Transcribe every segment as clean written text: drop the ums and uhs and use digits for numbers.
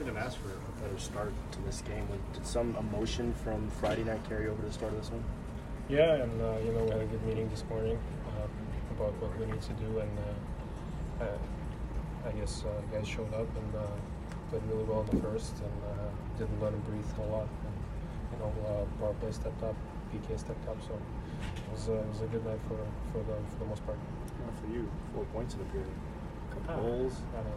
couldn't have asked for a better start to this game. Did some emotion from Friday night carry over to the start of this one? Yeah, and we had a good meeting this morning about what we need to do, and I guess guys showed up and played really well in the first, and didn't let them breathe a lot. And, power play stepped up, PK stepped up, so it was a good night for the most part. For you, 4 points in the period, a couple goals.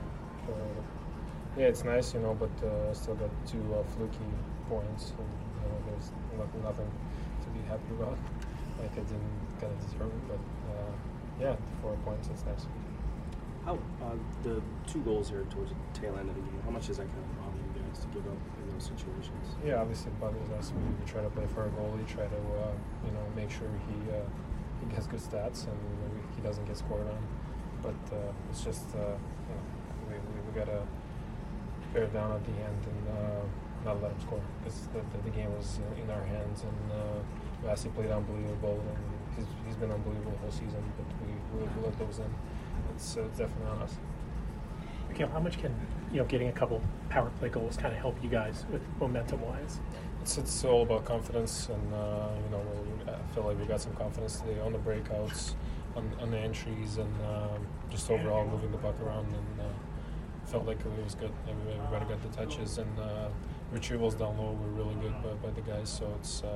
Yeah, it's nice, but still got 2 fluky points, and there's nothing to be happy about. Like I didn't kind of deserve it, but yeah, 4 points, it's nice. How the 2 goals here towards the tail end of the game? How much does that kind of bother you guys to give up in those situations? Yeah, obviously it bothers us. We try to play for our goalie, try to make sure he gets good stats and he doesn't get scored on. But it's just we gotta bear down at the end and not let him score, because the game was in our hands, and Vasi played unbelievable, and he's been unbelievable the whole season. But we let those in. It's definitely on us. Mikhail, how much can getting a couple power play goals kind of help you guys with momentum-wise? It's all about confidence, and I feel like we got some confidence today on the breakouts, on the entries, and just overall moving the puck around, and felt like it was good. Everybody got the touches, and retrievals down low were really good by the guys, so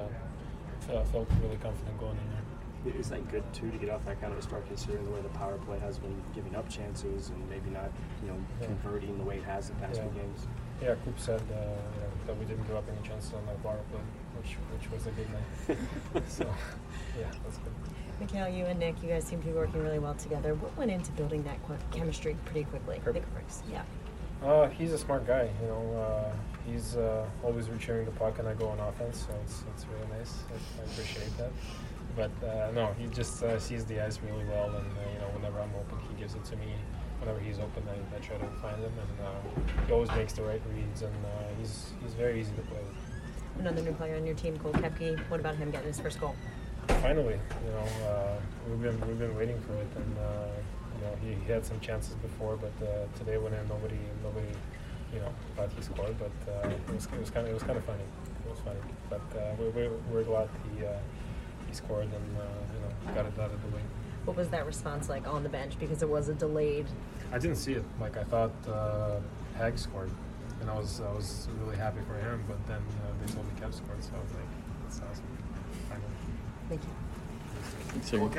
I felt really confident going in there. Is that good too, to get off that kind of a start, considering the way the power play has been giving up chances and maybe not converting the way it has the past few games? Yeah, Coop said that we didn't give up any chances on that power play, which was a good night. So yeah, that's good. Mikhail, you and Nick, you guys seem to be working really well together. What went into building that chemistry pretty quickly? Nick Brooks, yeah. He's a smart guy. He's always retrieving the puck, and I go on offense, so it's really nice. I appreciate that. But no, he just sees the ice really well, and whenever I'm open, he gives it to me. Whenever he's open, I try to find him, and he always makes the right reads, and he's very easy to play with. Another new player on your team, Cole Koepke. What about him getting his first goal? Finally, we've been waiting for it, and he had some chances before, but today when nobody thought he scored, but it was kind of funny. It was funny, but we're glad he scored and got it out of the way. What was that response like on the bench, because it was a delayed? I didn't see it. Like, I thought Hag scored, and I was really happy for him. But then they told me Kev scored, so I was like, that's awesome. Finally. Thank you.